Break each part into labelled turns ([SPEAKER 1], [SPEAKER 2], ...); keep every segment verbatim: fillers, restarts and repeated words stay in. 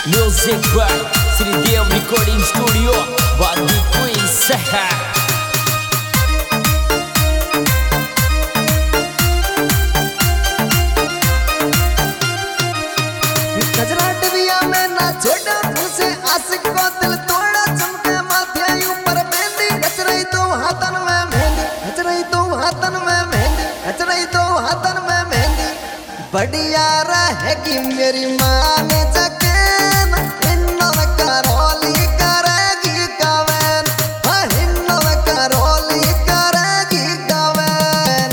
[SPEAKER 1] Music by Sridev Recording Studio, Wadi Queen Saha.
[SPEAKER 2] गजरा डबिया में ना छोड़ा तुझसे आशिक को दिल तोड़ा चमके माथे ऊपर मेहंदी गजराई तो हाथन में मेहंदी गजराई तो हाथन में मेहंदी गजराई तो हाथन में मेहंदी बढ़िया रहेगी मेरी माँ ने जके हिन्नों करोली करेगी कवेन हाँ हिन्नों करोली करेगी कवेन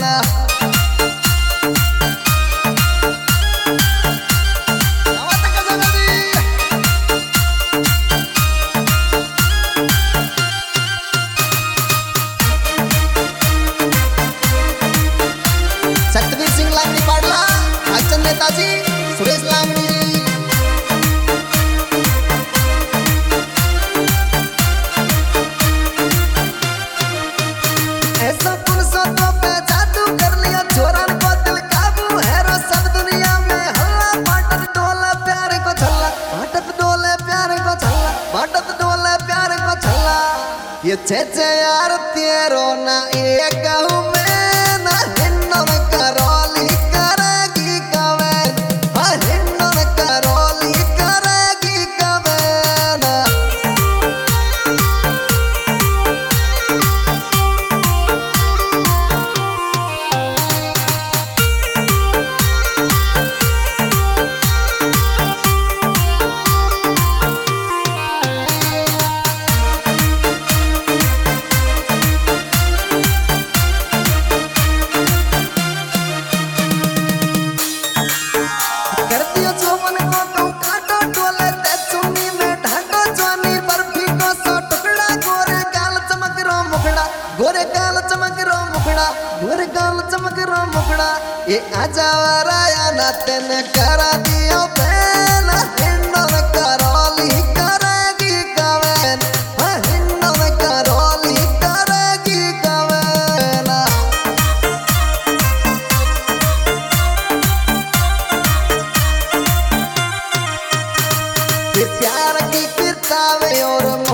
[SPEAKER 2] सतवीर सिंह लांगड़ी पाडला अच्चन नेताजी सुरेश लांगड़ी जी ऐसा फुर्सतों पे जादू कर लिया छोरन को दिल काबू है रो सब दुनिया में हल्ला बाटत डोले प्यार को छल्ला बाटत डोले प्यार को छल्ला बाटत डोले प्यार को छल्ला ये छे छे यार तेरो ना एक हूँ मैं ना हिन्नों करोली करेगी कवेन हाँ हिन्नों करोली करेगी कवेन कर दियो चौवन को तो काटो डोले ते चुन्नी में ढाको जवानी बर्फी को सौ टुकड़ा गोरे गाल चमक रो मुखड़ा गोरे गाल चमक रो मुखड़ा गोरे गाल चमक रो मुखड़ा ये आजा वराया ना तेने करा दियो बेन हिन्नों करोली करेगी कवेन हाँ हिन्नों करोली करेगी कवेन ये प्यार की किताबें और